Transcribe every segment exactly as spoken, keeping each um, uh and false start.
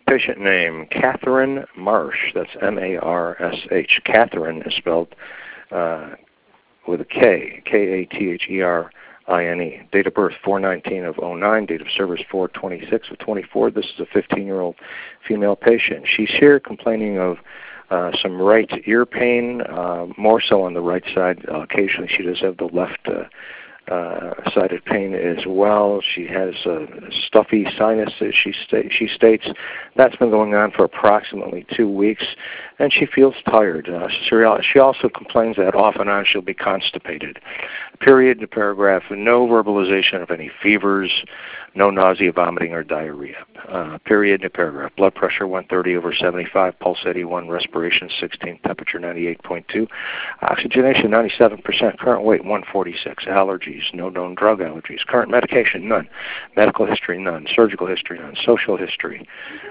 Patient name, Catherine Marsh. That's M A R S H. Catherine is spelled uh, with a K, K A T H E R I N E. Date of birth, four nineteen of oh nine. Date of service, four twenty-six of twenty-four. This is a fifteen-year-old female patient. She's here complaining of uh, some right ear pain, uh, more so on the right side. Uh, occasionally she does have the left uh, uh, sided pain as well. She has uh, stuffy sinuses, she, sta- she states. That's been going on for approximately two weeks, and she feels tired. Uh, she also complains that off and on she'll be constipated. Period to paragraph, no verbalization of any fevers, no nausea, vomiting, or diarrhea. Uh, period to paragraph. Blood pressure one thirty over seventy-five, pulse eighty-one, respiration sixteen, temperature ninety-eight point two, oxygenation ninety-seven percent, current weight one forty-six, allergies, no known drug allergies, current medication none, medical history none, surgical history none, social history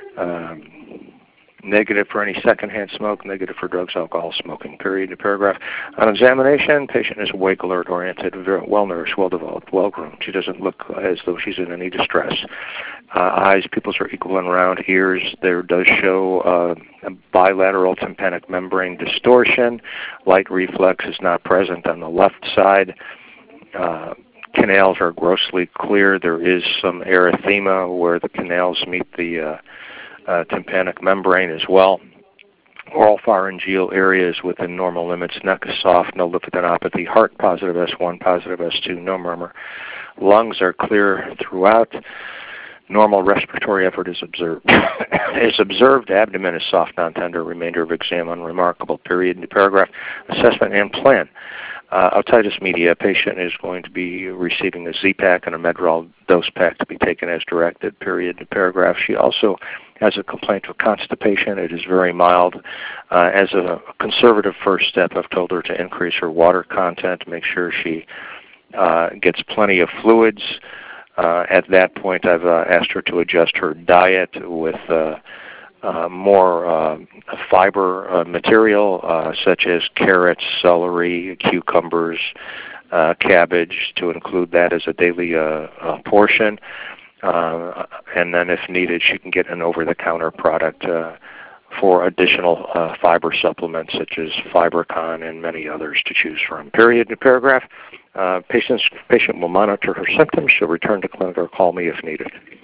um, negative for any secondhand smoke, negative for drugs, alcohol, smoking. Period to paragraph. On examination, patient is awake, alert, oriented, well-nourished, well-developed, well-groomed. She doesn't look as though she's in any distress. Uh, eyes, pupils are equal and round. Ears, there does show uh, a bilateral tympanic membrane distortion. Light reflex is not present on the left side. Uh, canals are grossly clear. There is some erythema where the canals meet the uh, Uh, tympanic membrane as well. Oral pharyngeal areas within normal limits. Neck is soft, no lymphadenopathy. Heart positive S one, positive S two, no murmur. Lungs are clear throughout. Normal respiratory effort is observed. is observed. Abdomen is soft, non-tender. Remainder of exam unremarkable. Period. New paragraph. Assessment and plan. Uh, otitis media, patient is going to be receiving a Z-Pak and a Medrol dose pack to be taken as directed, period, to paragraph. She also has a complaint of constipation. It is very mild. Uh, as a conservative first step, I've told her to increase her water content, make sure she uh, gets plenty of fluids. Uh, at that point, I've uh, asked her to adjust her diet with uh, Uh, more uh, fiber uh, material, uh, such as carrots, celery, cucumbers, uh, cabbage, to include that as a daily uh, uh, portion. Uh, and then if needed, she can get an over-the-counter product uh, for additional uh, fiber supplements, such as FiberCon and many others to choose from. Period. New paragraph. Uh, patient's, patient will monitor her symptoms. She'll return to clinic or call me if needed.